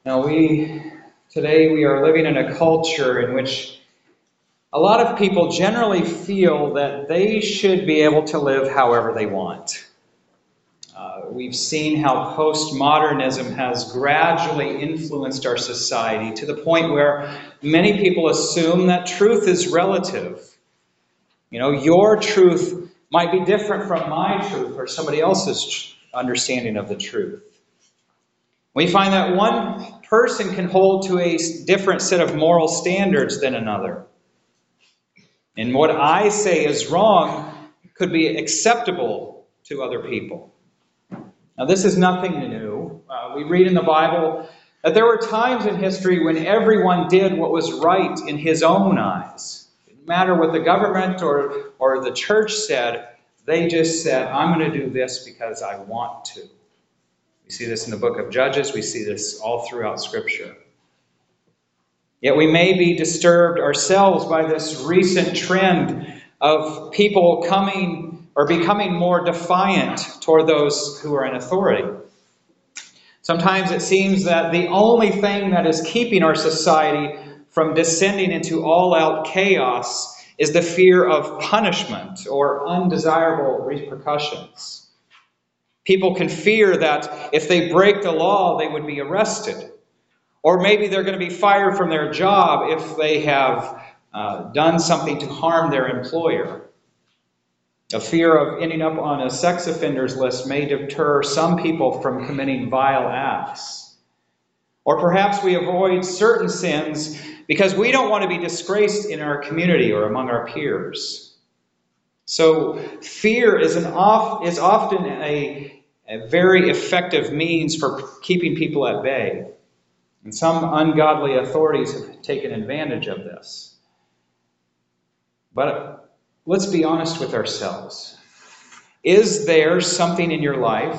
Now, today we are living in a culture in which a lot of people generally feel that they should be able to live however they want. We've seen how postmodernism has gradually influenced our society to the point where many people assume that truth is relative. Your truth might be different from my truth or somebody else's understanding of the truth. We find that one person can hold to a different set of moral standards than another. And what I say is wrong could be acceptable to other people. Now, this is nothing new. We read in the Bible that there were times in history when everyone did what was right in his own eyes. It didn't matter what the government or the church said. They just said, I'm going to do this because I want to. We see this in the book of Judges. We see this all throughout Scripture. Yet we may be disturbed ourselves by this recent trend of people coming or becoming more defiant toward those who are in authority. Sometimes it seems that the only thing that is keeping our society from descending into all-out chaos is the fear of punishment or undesirable repercussions. People can fear that if they break the law, they would be arrested. Or maybe they're going to be fired from their job if they have done something to harm their employer. A fear of ending up on a sex offenders list may deter some people from committing vile acts. Or perhaps we avoid certain sins because we don't want to be disgraced in our community or among our peers. So fear is often a very effective means for keeping people at bay. And some ungodly authorities have taken advantage of this. But let's be honest with ourselves. Is there something in your life,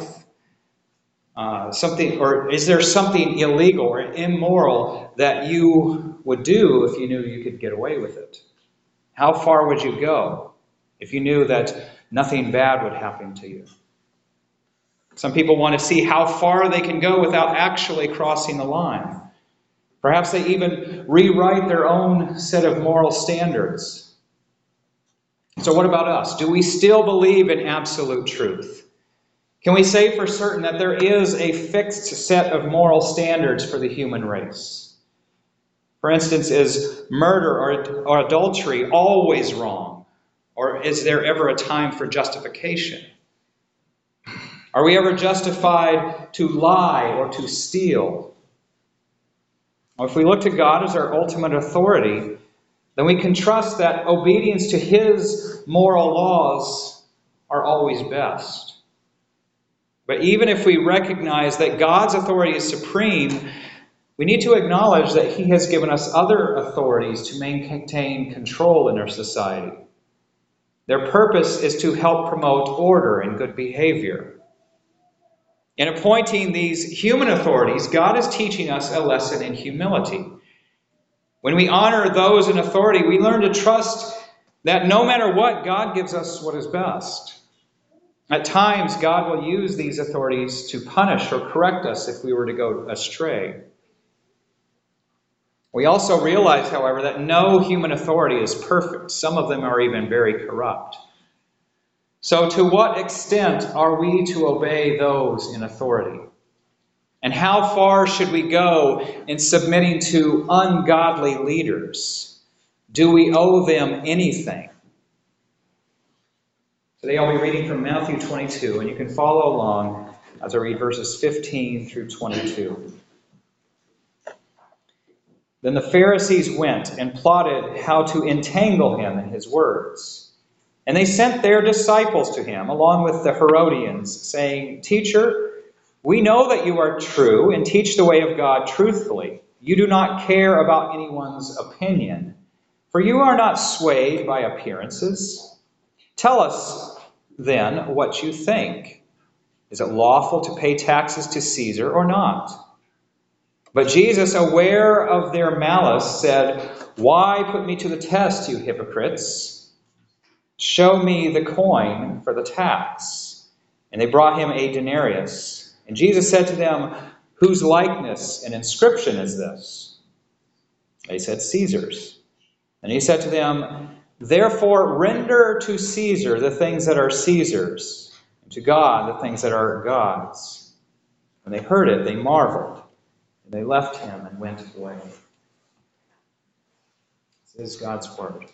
is there something illegal or immoral that you would do if you knew you could get away with it? How far would you go if you knew that nothing bad would happen to you? Some people want to see how far they can go without actually crossing the line. Perhaps they even rewrite their own set of moral standards. So what about us? Do we still believe in absolute truth? Can we say for certain that there is a fixed set of moral standards for the human race? For instance, is murder or adultery always wrong? Or is there ever a time for justification? Are we ever justified to lie or to steal? Well, if we look to God as our ultimate authority, then we can trust that obedience to His moral laws are always best. But even if we recognize that God's authority is supreme, we need to acknowledge that He has given us other authorities to maintain control in our society. Their purpose is to help promote order and good behavior. In appointing these human authorities, God is teaching us a lesson in humility. When we honor those in authority, we learn to trust that no matter what, God gives us what is best. At times, God will use these authorities to punish or correct us if we were to go astray. We also realize, however, that no human authority is perfect. Some of them are even very corrupt. So to what extent are we to obey those in authority? And how far should we go in submitting to ungodly leaders? Do we owe them anything? Today I'll be reading from Matthew 22, and you can follow along as I read verses 15 through 22. Then the Pharisees went and plotted how to entangle him in his words. And they sent their disciples to him, along with the Herodians, saying, "Teacher, we know that you are true and teach the way of God truthfully. You do not care about anyone's opinion, for you are not swayed by appearances. Tell us, then, what you think. Is it lawful to pay taxes to Caesar or not?" But Jesus, aware of their malice, said, "Why put me to the test, you hypocrites? Show me the coin for the tax." And they brought him a denarius. And Jesus said to them, "Whose likeness and inscription is this?" They said, "Caesar's." And he said to them, "Therefore render to Caesar the things that are Caesar's, and to God the things that are God's." When they heard it, they marveled, and they left him and went away. This is God's word.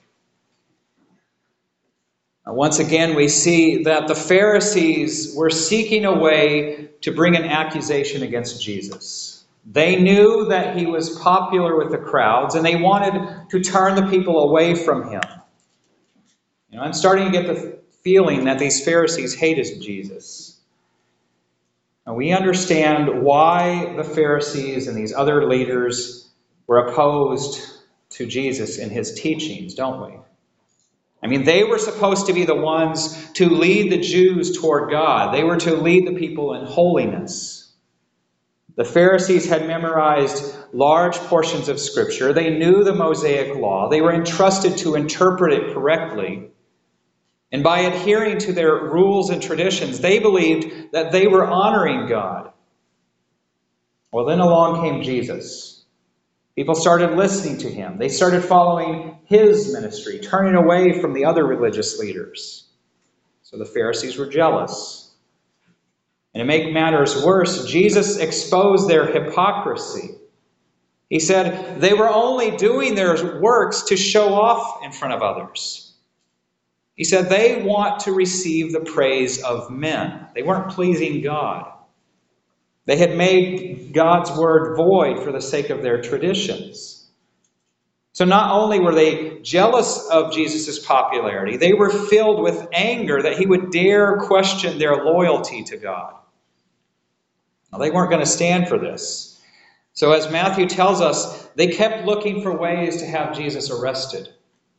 Once again, we see that the Pharisees were seeking a way to bring an accusation against Jesus. They knew that he was popular with the crowds, and they wanted to turn the people away from him. I'm starting to get the feeling that these Pharisees hated Jesus. Now, we understand why the Pharisees and these other leaders were opposed to Jesus and his teachings, don't we? They were supposed to be the ones to lead the Jews toward God. They were to lead the people in holiness. The Pharisees had memorized large portions of Scripture. They knew the Mosaic law. They were entrusted to interpret it correctly. And by adhering to their rules and traditions, they believed that they were honoring God. Well, then along came Jesus. People started listening to him. They started following his ministry, turning away from the other religious leaders. So the Pharisees were jealous. And to make matters worse, Jesus exposed their hypocrisy. He said they were only doing their works to show off in front of others. He said they want to receive the praise of men. They weren't pleasing God. They had made God's word void for the sake of their traditions. So not only were they jealous of Jesus' popularity, they were filled with anger that he would dare question their loyalty to God. Now, they weren't going to stand for this. So as Matthew tells us, they kept looking for ways to have Jesus arrested.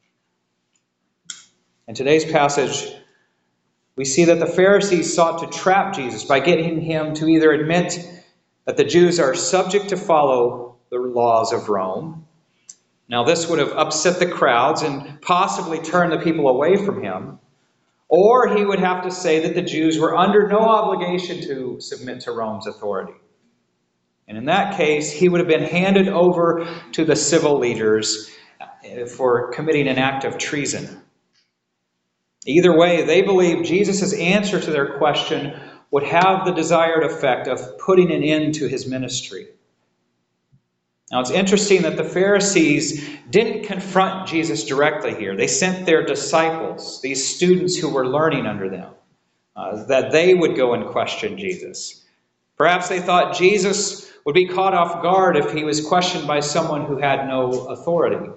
In today's passage, we see that the Pharisees sought to trap Jesus by getting him to either admit that the Jews are subject to follow the laws of Rome. Now, this would have upset the crowds and possibly turned the people away from him. Or he would have to say that the Jews were under no obligation to submit to Rome's authority. And in that case, he would have been handed over to the civil leaders for committing an act of treason. Either way, they believed Jesus' answer to their question would have the desired effect of putting an end to his ministry. Now, it's interesting that the Pharisees didn't confront Jesus directly here. They sent their disciples, these students who were learning under them, that they would go and question Jesus. Perhaps they thought Jesus would be caught off guard if he was questioned by someone who had no authority.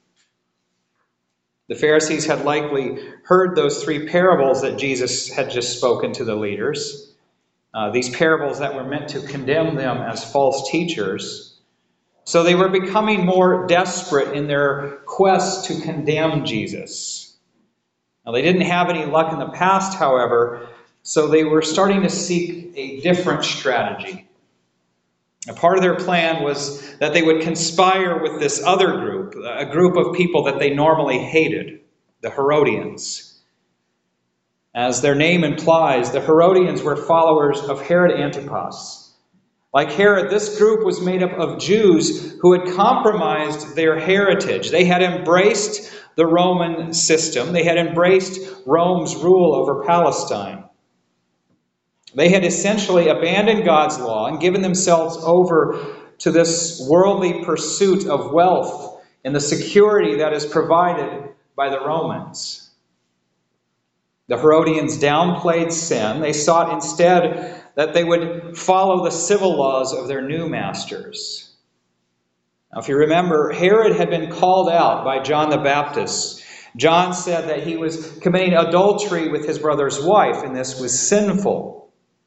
The Pharisees had likely heard those three parables that Jesus had just spoken to the leaders, these parables that were meant to condemn them as false teachers. So they were becoming more desperate in their quest to condemn Jesus. Now, they didn't have any luck in the past, however, so they were starting to seek a different strategy. A part of their plan was that they would conspire with this other group, a group of people that they normally hated, the Herodians. As their name implies, the Herodians were followers of Herod Antipas. Like Herod, this group was made up of Jews who had compromised their heritage. They had embraced the Roman system. They had embraced Rome's rule over Palestine. They had essentially abandoned God's law and given themselves over to this worldly pursuit of wealth and the security that is provided by the Romans. The Herodians downplayed sin. They sought instead that they would follow the civil laws of their new masters. Now, if you remember, Herod had been called out by John the Baptist. John said that he was committing adultery with his brother's wife, and this was sinful.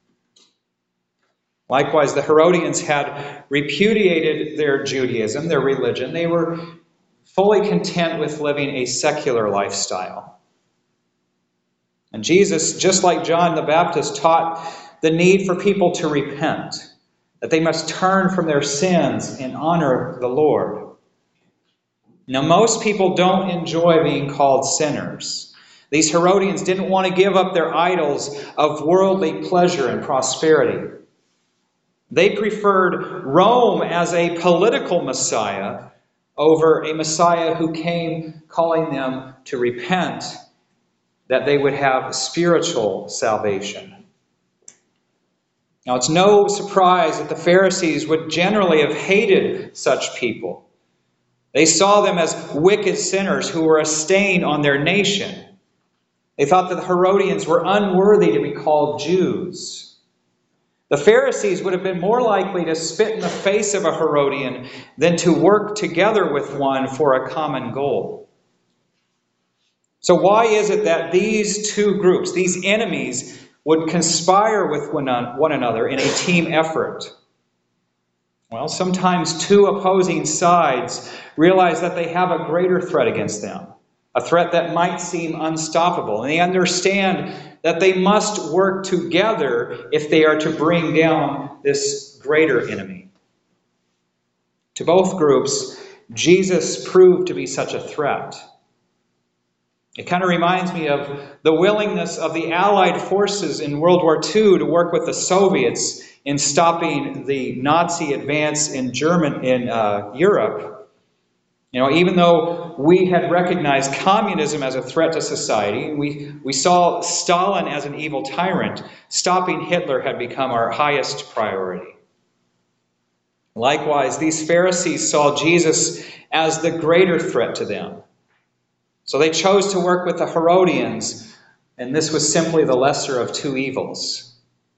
Likewise, the Herodians had repudiated their Judaism, their religion. They were fully content with living a secular lifestyle. And Jesus, just like John the Baptist, taught the need for people to repent, that they must turn from their sins and honor the Lord. Now, most people don't enjoy being called sinners. These Herodians didn't want to give up their idols of worldly pleasure and prosperity. They preferred Rome as a political Messiah over a Messiah who came calling them to repent, that they would have spiritual salvation. Now, it's no surprise that the Pharisees would generally have hated such people. They saw them as wicked sinners who were a stain on their nation. They thought that the Herodians were unworthy to be called Jews. The Pharisees would have been more likely to spit in the face of a Herodian than to work together with one for a common goal. So why is it that these two groups, these enemies, would conspire with one another in a team effort? Well, sometimes two opposing sides realize that they have a greater threat against them, a threat that might seem unstoppable, and they understand that they must work together if they are to bring down this greater enemy. To both groups, Jesus proved to be such a threat. It kind of reminds me of the willingness of the Allied forces in World War II to work with the Soviets in stopping the Nazi advance in Europe. Even though we had recognized communism as a threat to society, we saw Stalin as an evil tyrant, stopping Hitler had become our highest priority. Likewise, these Pharisees saw Jesus as the greater threat to them. So they chose to work with the Herodians, and this was simply the lesser of two evils.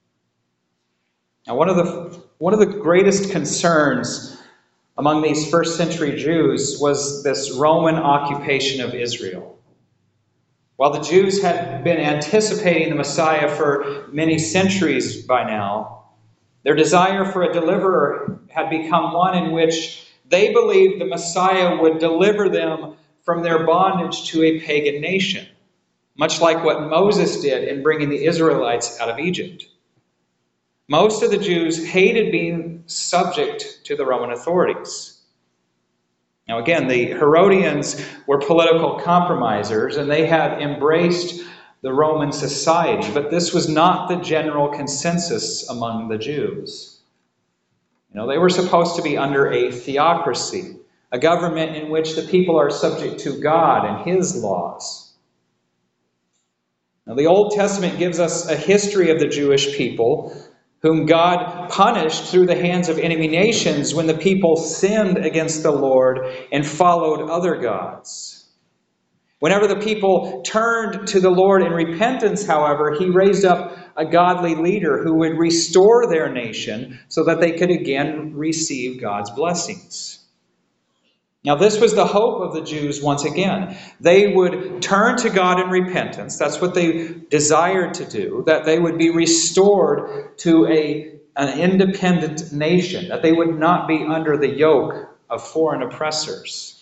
Now, one of the greatest concerns among these first century Jews was this Roman occupation of Israel. While the Jews had been anticipating the Messiah for many centuries by now, their desire for a deliverer had become one in which they believed the Messiah would deliver them from their bondage to a pagan nation, much like what Moses did in bringing the Israelites out of Egypt. Most of the Jews hated being subject to the Roman authorities. Now again, the Herodians were political compromisers, and they had embraced the Roman society, but this was not the general consensus among the Jews. They were supposed to be under a theocracy, a government in which the people are subject to God and His laws. Now, the Old Testament gives us a history of the Jewish people whom God punished through the hands of enemy nations when the people sinned against the Lord and followed other gods. Whenever the people turned to the Lord in repentance, however, He raised up a godly leader who would restore their nation so that they could again receive God's blessings. Now, this was the hope of the Jews once again. They would turn to God in repentance. That's what they desired to do, that they would be restored to an independent nation, that they would not be under the yoke of foreign oppressors.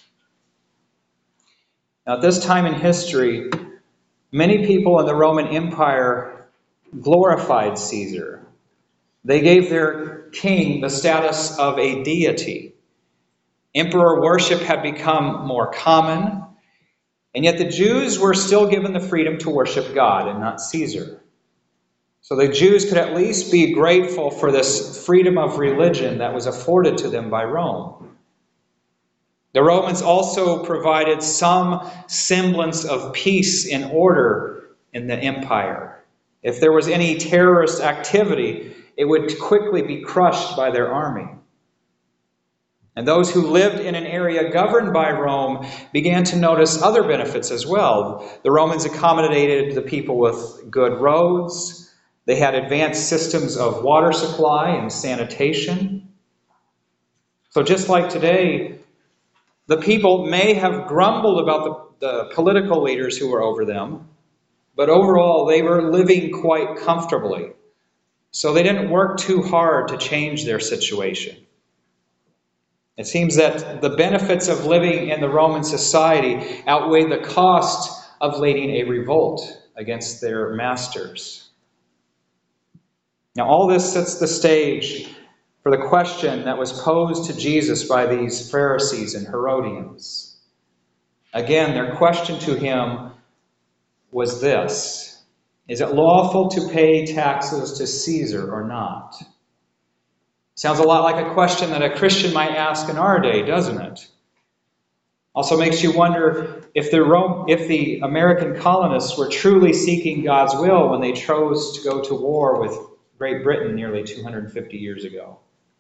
Now, at this time in history, many people in the Roman Empire glorified Caesar. They gave their king the status of a deity. Emperor worship had become more common, and yet the Jews were still given the freedom to worship God and not Caesar. So the Jews could at least be grateful for this freedom of religion that was afforded to them by Rome. The Romans also provided some semblance of peace and order in the empire. If there was any terrorist activity, it would quickly be crushed by their army. And those who lived in an area governed by Rome began to notice other benefits as well. The Romans accommodated the people with good roads. They had advanced systems of water supply and sanitation. So just like today, the people may have grumbled about the political leaders who were over them, but overall they were living quite comfortably. So they didn't work too hard to change their situation. It seems that the benefits of living in the Roman society outweigh the cost of leading a revolt against their masters. Now, all this sets the stage for the question that was posed to Jesus by these Pharisees and Herodians. Again, their question to Him was this: is it lawful to pay taxes to Caesar or not? Sounds a lot like a question that a Christian might ask in our day, doesn't it? Also makes you wonder if the American colonists were truly seeking God's will when they chose to go to war with Great Britain nearly 250 years ago.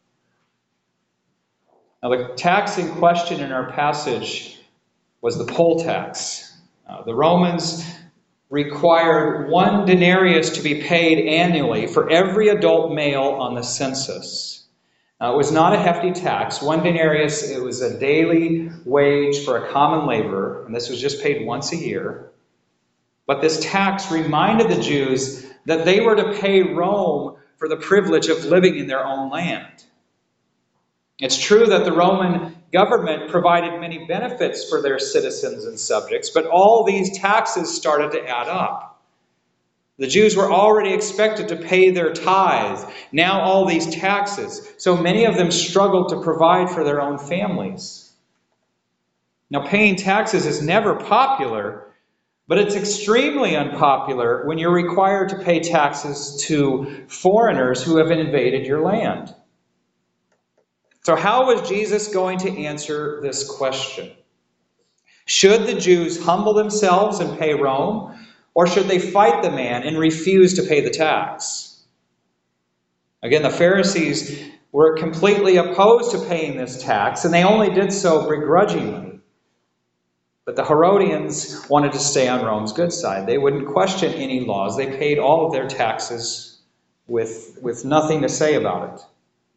Now, the tax in question in our passage was the poll tax. The Romans required 1 denarius to be paid annually for every adult male on the census. It was not a hefty tax. 1 denarius, it was a daily wage for a common laborer, and this was just paid once a year. But this tax reminded the Jews that they were to pay Rome for the privilege of living in their own land. It's true that the Roman government provided many benefits for their citizens and subjects, but all these taxes started to add up. The Jews were already expected to pay their tithes. Now all these taxes. So many of them struggled to provide for their own families. Now paying taxes is never popular, but it's extremely unpopular when you're required to pay taxes to foreigners who have invaded your land. So how was Jesus going to answer this question? Should the Jews humble themselves and pay Rome? Or should they fight the man and refuse to pay the tax? Again, the Pharisees were completely opposed to paying this tax, and they only did so begrudgingly. But the Herodians wanted to stay on Rome's good side. They wouldn't question any laws. They paid all of their taxes with nothing to say about it.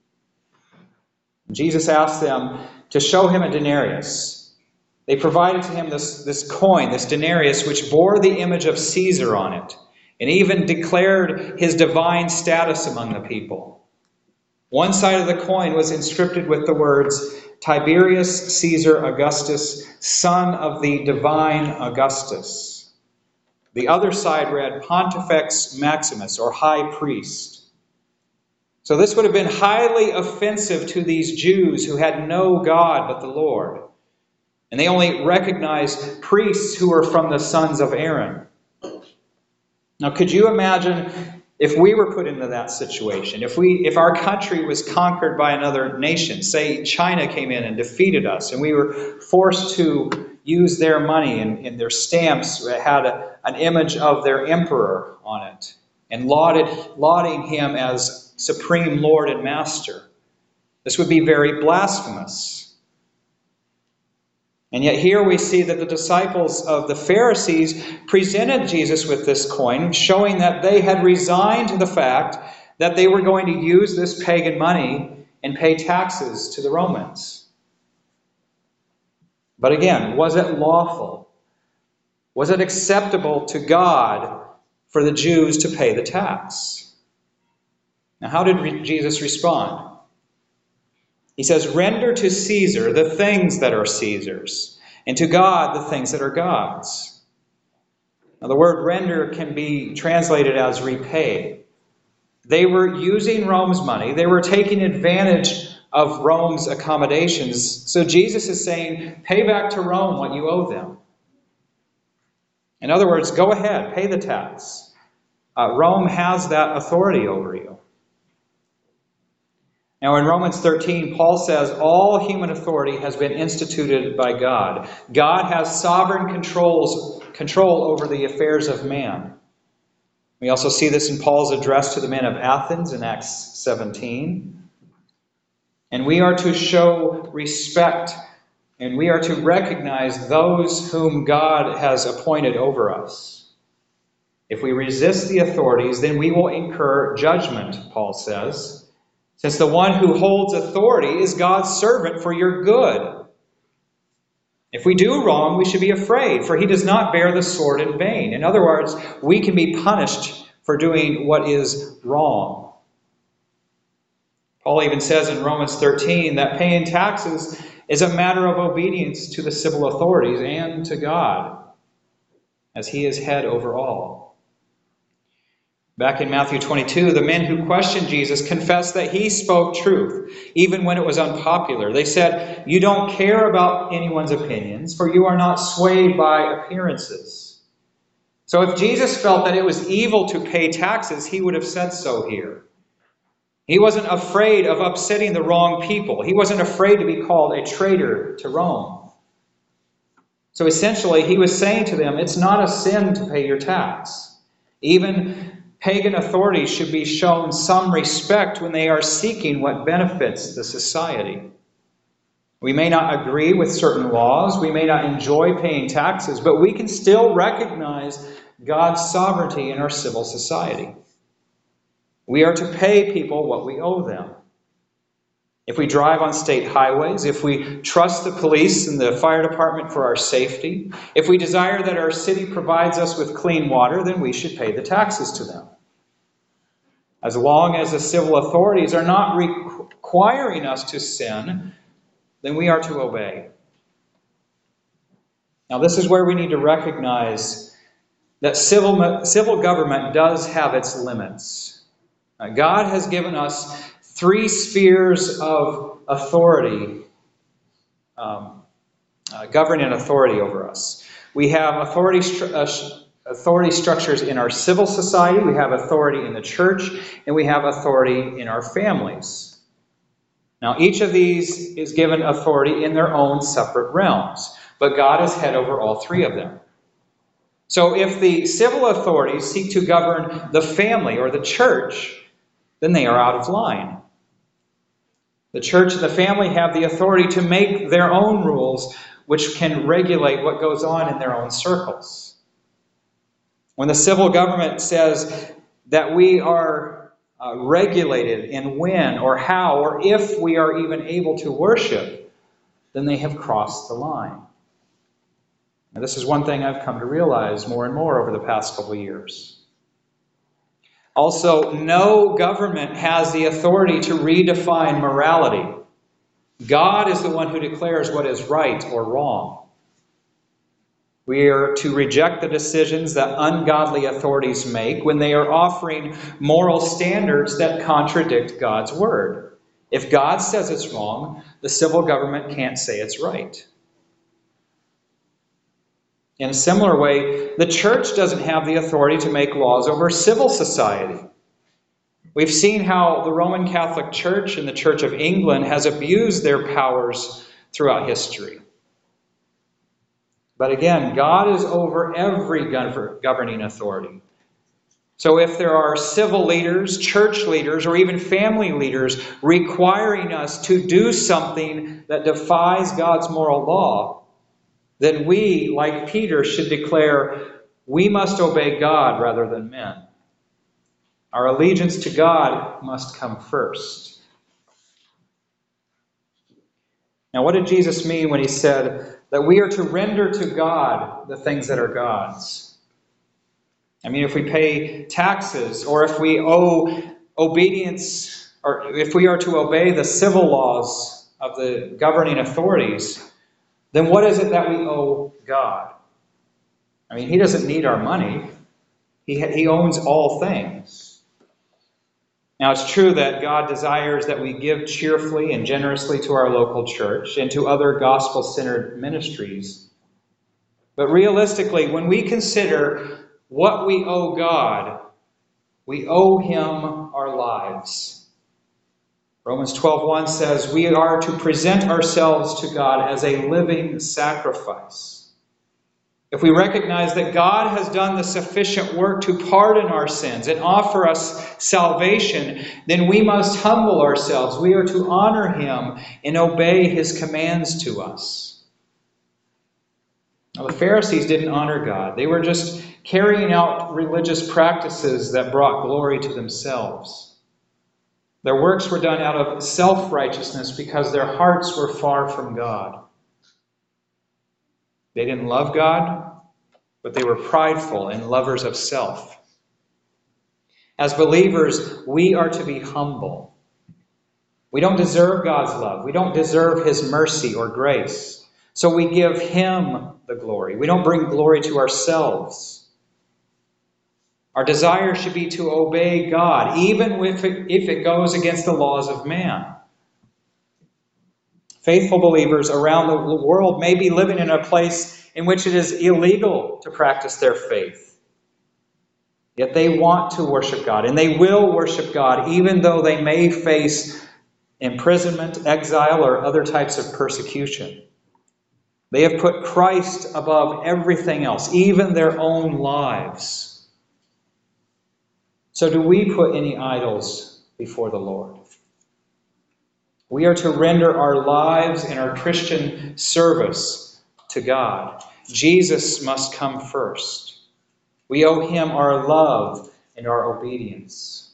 Jesus asked them to show him a denarius. They provided to him this coin, this denarius, which bore the image of Caesar on it, and even declared his divine status among the people. One side of the coin was inscripted with the words, Tiberius Caesar Augustus, son of the divine Augustus. The other side read, Pontifex Maximus, or high priest. So this would have been highly offensive to these Jews who had no God but the Lord. And they only recognized priests who were from the sons of Aaron. Now, could you imagine if we were put into that situation? If our country was conquered by another nation, say China came in and defeated us, and we were forced to use their money, and their stamps had an image of their emperor on it, and lauding him as supreme Lord and Master. This would be very blasphemous. And yet here we see that the disciples of the Pharisees presented Jesus with this coin, showing that they had resigned to the fact that they were going to use this pagan money and pay taxes to the Romans. But again, was it lawful? Was it acceptable to God for the Jews to pay the tax? Now, how did Jesus respond? He says, render to Caesar the things that are Caesar's, and to God the things that are God's. Now, the word render can be translated as repay. They were using Rome's money. They were taking advantage of Rome's accommodations. So Jesus is saying, pay back to Rome what you owe them. In other words, go ahead, pay the tax. Rome has that authority over you. Now in Romans 13, Paul says all human authority has been instituted by God. God has sovereign control over the affairs of man. We also see this in Paul's address to the men of Athens in Acts 17. And we are to show respect, and we are to recognize those whom God has appointed over us. If we resist the authorities, then we will incur judgment, Paul says. Since the one who holds authority is God's servant for your good. If we do wrong, we should be afraid, for he does not bear the sword in vain. In other words, we can be punished for doing what is wrong. Paul even says in Romans 13 that paying taxes is a matter of obedience to the civil authorities and to God, as he is head over all. Back in Matthew 22, the men who questioned Jesus confessed that he spoke truth, even when it was unpopular. They said, you don't care about anyone's opinions, for you are not swayed by appearances. So if Jesus felt that it was evil to pay taxes, he would have said so here. He wasn't afraid of upsetting the wrong people. He wasn't afraid to be called a traitor to Rome. So essentially, he was saying to them, it's not a sin to pay your tax. Even pagan authorities should be shown some respect when they are seeking what benefits the society. We may not agree with certain laws, we may not enjoy paying taxes, but we can still recognize God's sovereignty in our civil society. We are to pay people what we owe them. If we drive on state highways, if we trust the police and the fire department for our safety, if we desire that our city provides us with clean water, then we should pay the taxes to them. As long as the civil authorities are not requiring us to sin, then we are to obey. Now, this is where we need to recognize that civil government does have its limits. God has given us 3 spheres of authority, governing authority over us. We have authority structures in our civil society, we have authority in the church, and we have authority in our families. Now, each of these is given authority in their own separate realms, but God is head over all 3 of them. So if the civil authorities seek to govern the family or the church, then they are out of line. The church and the family have the authority to make their own rules, which can regulate what goes on in their own circles. When the civil government says that we are regulated in when or how or if we are even able to worship, then they have crossed the line. Now, this is one thing I've come to realize more and more over the past couple of years. Also, no government has the authority to redefine morality. God is the one who declares what is right or wrong. We are to reject the decisions that ungodly authorities make when they are offering moral standards that contradict God's word. If God says it's wrong, the civil government can't say it's right. In a similar way, the church doesn't have the authority to make laws over civil society. We've seen how the Roman Catholic Church and the Church of England has abused their powers throughout history. But again, God is over every governing authority. So if there are civil leaders, church leaders, or even family leaders requiring us to do something that defies God's moral law, then we, like Peter, should declare we must obey God rather than men. Our allegiance to God must come first. Now, what did Jesus mean when he said that we are to render to God the things that are God's? I mean, if we pay taxes, or if we owe obedience, or if we are to obey the civil laws of the governing authorities, then what is it that we owe God? I mean, he doesn't need our money. He owns all things. Now, it's true that God desires that we give cheerfully and generously to our local church and to other gospel-centered ministries. But realistically, when we consider what we owe God, we owe him our lives. Romans 12:1 says we are to present ourselves to God as a living sacrifice. If we recognize that God has done the sufficient work to pardon our sins and offer us salvation, then we must humble ourselves. We are to honor him and obey his commands to us. Now, the Pharisees didn't honor God. They were just carrying out religious practices that brought glory to themselves. Their works were done out of self-righteousness because their hearts were far from God. They didn't love God, but they were prideful and lovers of self. As believers, we are to be humble. We don't deserve God's love. We don't deserve his mercy or grace. So we give him the glory. We don't bring glory to ourselves. Our desire should be to obey God, even if it goes against the laws of man. Faithful believers around the world may be living in a place in which it is illegal to practice their faith. Yet they want to worship God, and they will worship God, even though they may face imprisonment, exile, or other types of persecution. They have put Christ above everything else, even their own lives. So do we put any idols before the Lord? We are to render our lives and our Christian service to God. Jesus must come first. We owe him our love and our obedience.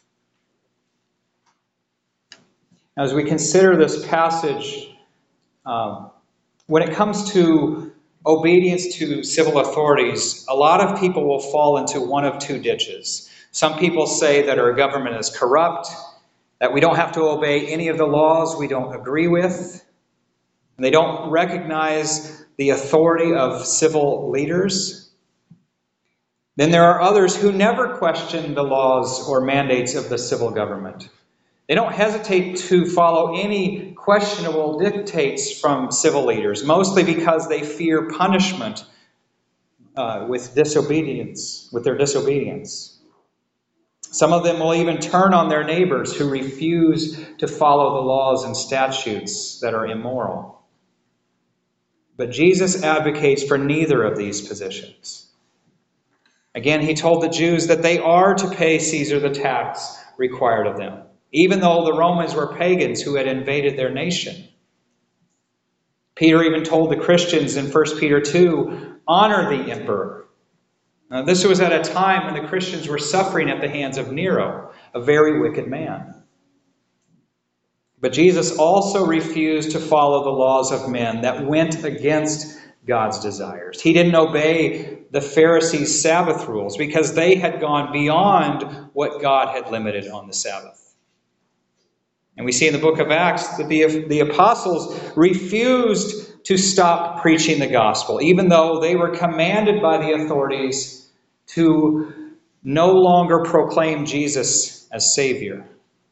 As we consider this passage, when it comes to obedience to civil authorities, a lot of people will fall into one of two ditches. Some people say that our government is corrupt, that we don't have to obey any of the laws we don't agree with, and they don't recognize the authority of civil leaders. Then there are others who never question the laws or mandates of the civil government. They don't hesitate to follow any questionable dictates from civil leaders, mostly because they fear punishment with their disobedience. Some of them will even turn on their neighbors who refuse to follow the laws and statutes that are immoral. But Jesus advocates for neither of these positions. Again, he told the Jews that they are to pay Caesar the tax required of them, even though the Romans were pagans who had invaded their nation. Peter even told the Christians in 1 Peter 2, honor the emperor. Now, this was at a time when the Christians were suffering at the hands of Nero, a very wicked man. But Jesus also refused to follow the laws of men that went against God's desires. He didn't obey the Pharisees' Sabbath rules because they had gone beyond what God had limited on the Sabbath. And we see in the book of Acts that the apostles refused to stop preaching the gospel, even though they were commanded by the authorities to no longer proclaim Jesus as Savior.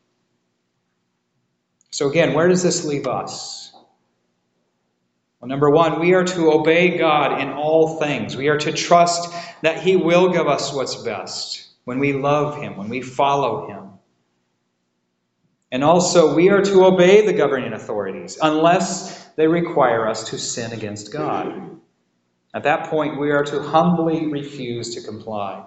So again, where does this leave us? Well, number one, we are to obey God in all things. We are to trust that he will give us what's best when we love him, when we follow him. And also, we are to obey the governing authorities unless they require us to sin against God. At that point, we are to humbly refuse to comply.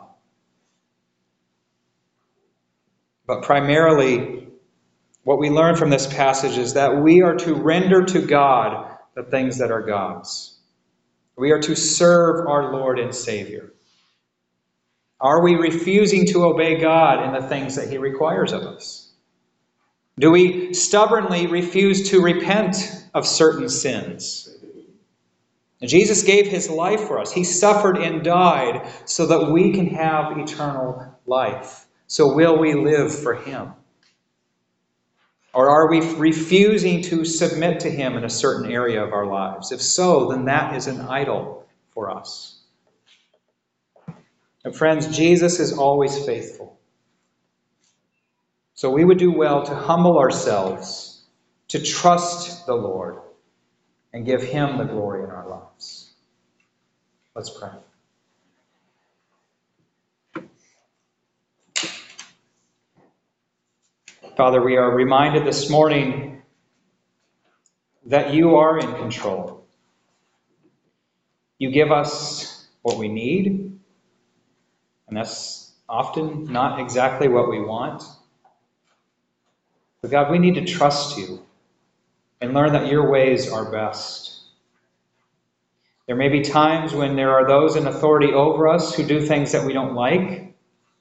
But primarily, what we learn from this passage is that we are to render to God the things that are God's. We are to serve our Lord and Savior. Are we refusing to obey God in the things that he requires of us? Do we stubbornly refuse to repent of certain sins? And Jesus gave his life for us. He suffered and died so that we can have eternal life. So will we live for him? Or are we refusing to submit to him in a certain area of our lives? If so, then that is an idol for us. And friends, Jesus is always faithful. So we would do well to humble ourselves, to trust the Lord, and give him the glory in our lives. Let's pray. Father, we are reminded this morning that you are in control. You give us what we need, and that's often not exactly what we want. But God, we need to trust you and learn that your ways are best. There may be times when there are those in authority over us who do things that we don't like.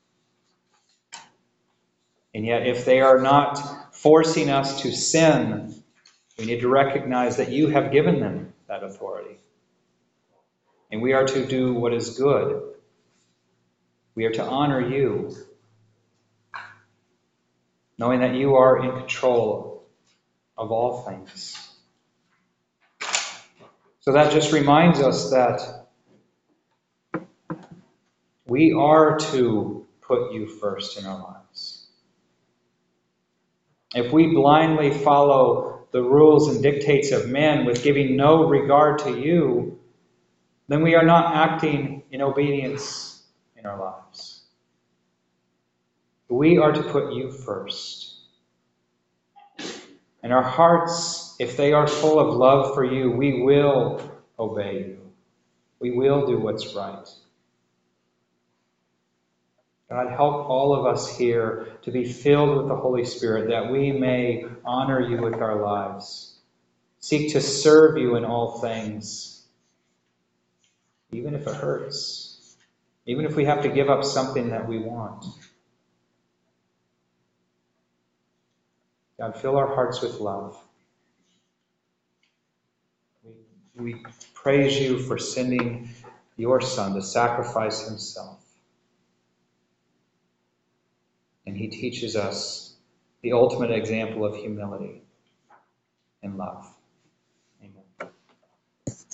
And yet, if they are not forcing us to sin, we need to recognize that you have given them that authority. And we are to do what is good. We are to honor you, knowing that you are in control of all things. So that just reminds us that we are to put you first in our lives. If we blindly follow the rules and dictates of men with giving no regard to you, then we are not acting in obedience in our lives. We are to put you first. And our hearts, if they are full of love for you, we will obey you. We will do what's right. God, help all of us here to be filled with the Holy Spirit, that we may honor you with our lives, seek to serve you in all things, even if it hurts, even if we have to give up something that we want. God, fill our hearts with love. We praise you for sending your Son to sacrifice himself. And he teaches us the ultimate example of humility and love.